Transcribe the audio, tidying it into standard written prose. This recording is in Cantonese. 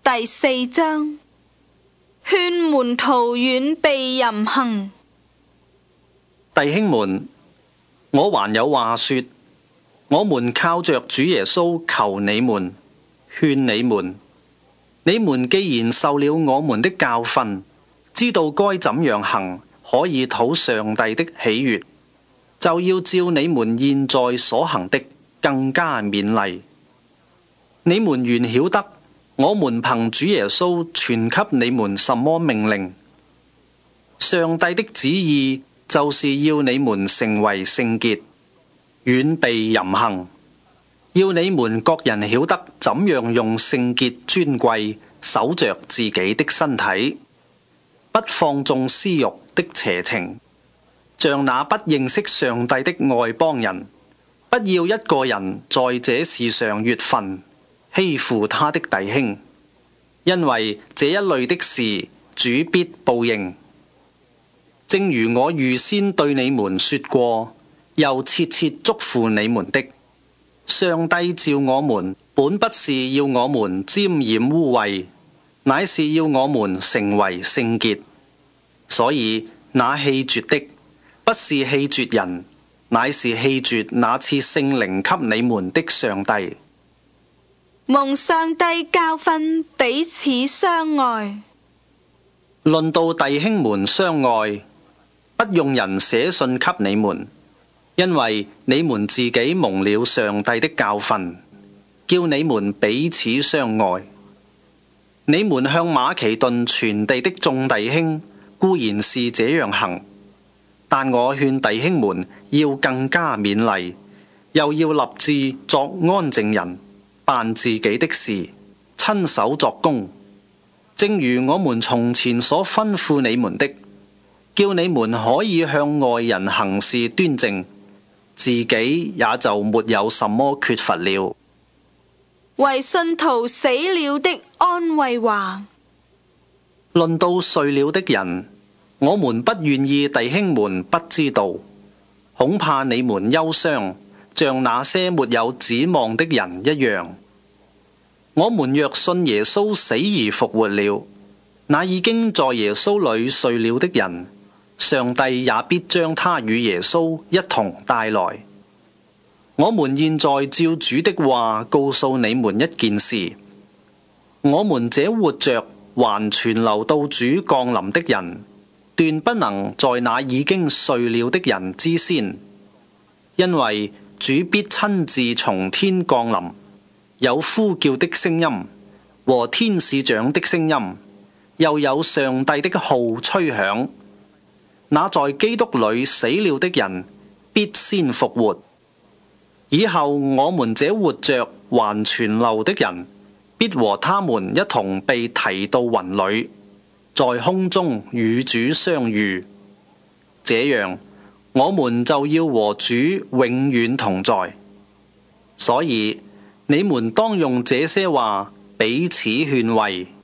第4章，勸門徒遠避淫行。 弟兄們，我還有話說，我們靠着主耶穌求你們，勸你們，你們既然受了我們的教訓，知道該怎樣行，可以討上帝的喜悅，就要照你們現在所行的更加勉勵。你們原曉得，我們憑主耶穌傳給你們什麼命令。上帝的旨意就是要你們成為聖潔，遠避淫行，要你們各人曉得怎樣用聖潔尊貴守着自己的身體，不放縱私慾的邪情，像那不認識上帝的外邦人。不要一個人在這事上越分，欺負他的弟兄，因為這一類的事主必報應。正如我預先對你們說過，又切切囑咐你們的，上帝召我們，本不是要我們沾染污穢，乃是要我們成為聖潔。所以那棄絕的，不是棄絕人，乃是棄絕那賜聖靈給你們的上帝。 蒙上帝教訓，彼此相愛。 論到弟兄們相愛，不用人寫信給你們，因為你們自己蒙了上帝的教訓，叫你們彼此相愛。你們向馬其頓全地的眾弟兄固然是這樣行，但我勸弟兄們要更加勉勵，又要立志作安靜人，辦自己的事，親手作工，正如我們從前所吩咐你們的，叫你們可以向外人行事端正，自己也就沒有什麼缺乏了。 為信徒死了的安慰話。 論到睡了的人，我們不願意弟兄們不知道，恐怕你們憂傷，像那些沒有指望的人一樣。我們若信耶穌死而復活了，那已經在耶穌裏睡了的人，上帝也必將他與耶穌一同帶來。我們現在照主的話告訴你們一件事：我們這活着還存留到主降臨的人，斷不能在那已經睡了的人之先，因為主必親自從天降臨，有呼叫的聲音和天使長的聲音，又有上帝的號吹響。那在基督裏死了的人必先復活。以後我們這活着還存留的人，必和他們一同被提到雲裏，在空中與主相遇。這樣，我們就要和主永遠同在。所以你們當用這些話彼此勸慰。